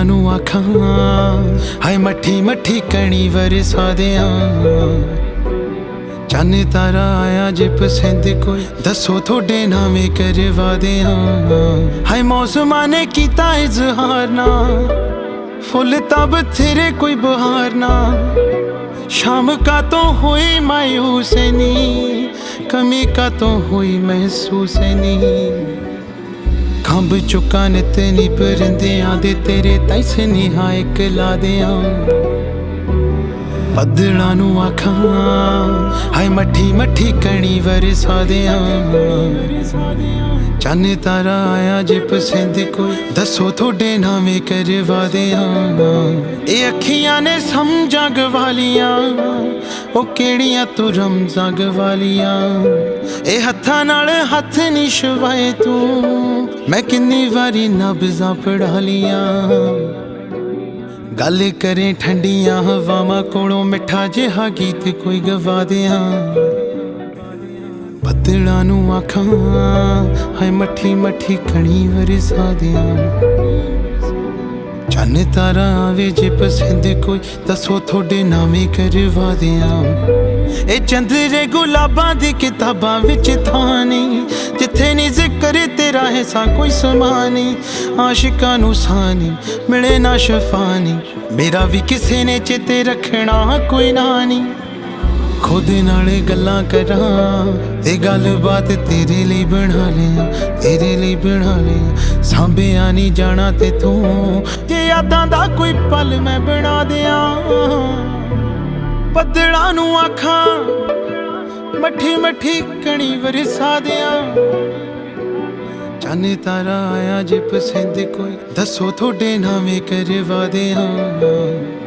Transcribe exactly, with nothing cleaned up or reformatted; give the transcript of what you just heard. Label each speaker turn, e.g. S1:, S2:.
S1: नू आखां हाय मट्ठी मट्ठी कणी वरसा दियां। चन्न तारा आया जे पसंद कोई दसो थोड़े नामे करवा दियां। हाय मौसमां ने कीता इजहार ना फुल तब तेरे कोई बहार ना। शाम का तो हुई मायूस नी कमी का तो हुई महसूस नी। खंभ चुका नित नी परिंदियां दे तेरे तैस निहा एक ला दियां। बदलां नू आखां हाय मट्ठी मट्ठी कणी वरसा दियां। चन्न तारा आया जे पसंद कोई दसो थोड़े नामे करवा दियां। ए अखियां ने समझां गवालियां ओ केड़ियां तू रमजां गवालियां। ए हत्थां नाल हत्थ नी छवाए तू मैं किन्नी वारी नब्ज़ां पढ़ा लियां। गल करें ठंडियां हवावां कोलों मिठा जिहा गीत कोई गवा दियां। बदलां नू आखां हाय मट्ठी मट्ठी कणी वरसा दियां। चन्न तारा आवे जे पसंद कोई दसो थोड़े नामे करवा दियां। ए चंदरे गुलाबां दी किताबां विच थां नहीं जिथे नी जिक्र तेरा है सा कोई समानी। आशिकां नू सानी मिले ना शफानी मेरा भी किसे ने चेते रखना कोई ना नी। खुद नाल गल्लां करां ते गल बात तेरे लिए बना लिया तेरे लिए बना लिया। सांभिया नी जाना ते तू जे यादां दा कोई पल मैं बना दियां। बदलां नू आखां मट्ठी मट्ठी कणी वरसा दियां। चन्न तारा आया जे पसंद कोई दसो थोड़े नामे करवा दियां।